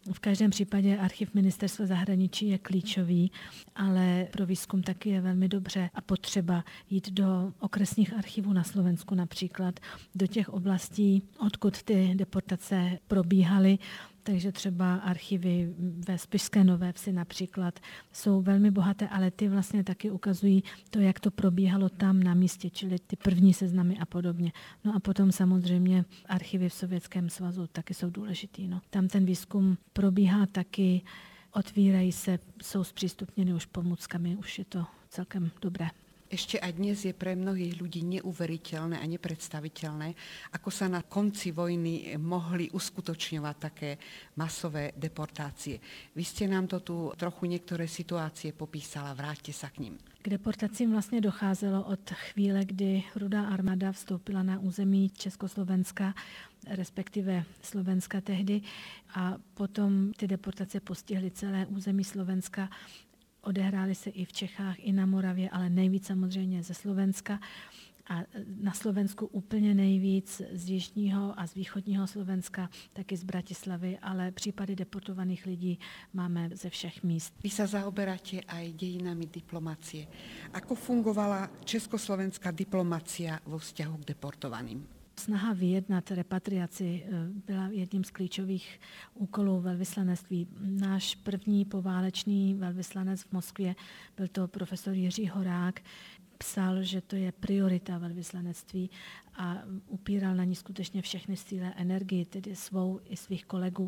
V každém případě archiv Ministerstva zahraničí je klíčový, ale pro výzkum taky je velmi dobře a potřeba jít do okresních archivů na Slovensku například, do těch oblastí, odkud ty deportace probíhaly. Takže třeba archivy ve Spišské Nové Vsi například jsou velmi bohaté, ale ty vlastně taky ukazují to, jak to probíhalo tam na místě, čili ty první seznamy a podobně. No a potom samozřejmě archivy v Sovětském svazu taky jsou důležitý. No. Tam ten výzkum probíhá taky, otvírají se, jsou zpřístupněny už pomůckami, už je to celkem dobré. Ešte aj dnes je pre mnohých ľudí neuveriteľné a nepredstaviteľné, ako sa na konci vojny mohli uskutočňovať také masové deportácie. Vy ste nám to tu trochu niektoré situácie popísala, vráťte sa k ním. K deportacím vlastně docházelo od chvíle, kdy Rudá armáda vstoupila na území Československa, respektive Slovenska tehdy, a potom ty deportace postihly celé území Slovenska. Odehrály se i v Čechách, i na Moravě, ale nejvíc samozřejmě ze Slovenska. A na Slovensku úplně nejvíc z jižního a z východního Slovenska, taky z Bratislavy, ale případy deportovaných lidí máme ze všech míst. Vy sa zaoberáte aj dejinami diplomacie. Ako fungovala československá diplomacia vo vzťahu k deportovaným? Snaha vyjednat repatriaci byla jedním z klíčových úkolů velvyslanectví. Náš první poválečný velvyslanec v Moskvě, byl to profesor Jiří Horák, psal, že to je priorita velvyslanectví a upíral na ní skutečně všechny síly a energii, tedy svou i svých kolegů.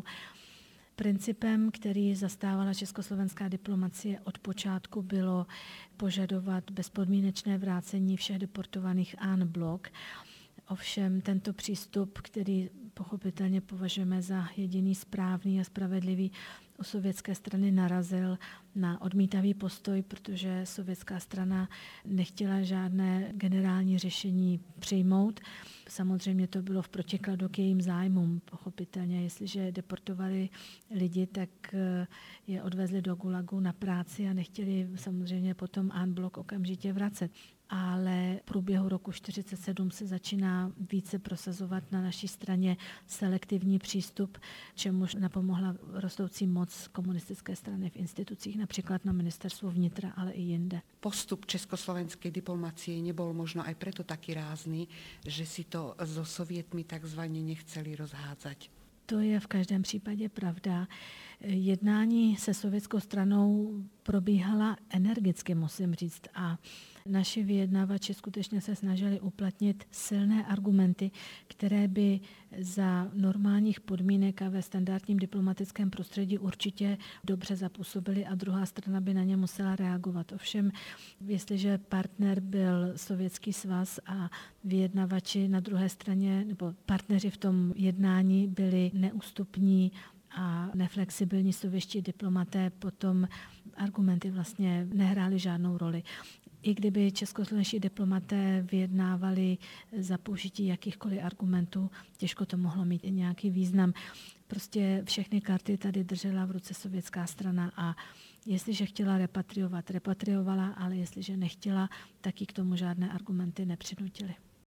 Principem, který zastávala československá diplomacie od počátku, bylo požadovat bezpodmínečné vrácení všech deportovaných en bloc. Ovšem tento přístup, který pochopitelně považujeme za jediný správný a spravedlivý, u sovětské strany narazil na odmítavý postoj, protože sovětská strana nechtěla žádné generální řešení přijmout. Samozřejmě to bylo v protikladu k jejím zájmům. Pochopitelně, jestliže deportovali lidi, tak je odvezli do gulagu na práci a nechtěli samozřejmě potom en bloc okamžitě vracet. Ale v průběhu roku 1947 se začíná více prosazovat na naší straně selektivní přístup, čemuž napomohla rostoucí moc komunistické strany v institucích, například na ministerstvu vnitra, ale i jinde. Postup československej diplomacie nebol možno aj preto taký rázny, že si to so sovietmi takzvaně nechceli rozhádzať. To je v každém případě pravda. Jednání se sovětskou stranou probíhala energicky, musím říct, a naši vyjednávači skutečně se snažili uplatnit silné argumenty, které by za normálních podmínek a ve standardním diplomatickém prostředí určitě dobře zapůsobily a druhá strana by na ně musela reagovat. Ovšem, jestliže partner byl Sovětský svaz a vyjednavači na druhé straně, nebo partneři v tom jednání byli neústupní a neflexibilní sovětští diplomaté, potom argumenty vlastně nehrály žádnou roli. I kdyby českoslovenští diplomaté vyjednávali za použití jakýchkoliv argumentů, těžko to mohlo mít i nějaký význam. Prostě všechny karty tady držela v ruce sovětská strana a jestliže chtěla repatriovat, repatriovala, ale jestliže nechtěla, tak ji k tomu žádné argumenty nepřinutily.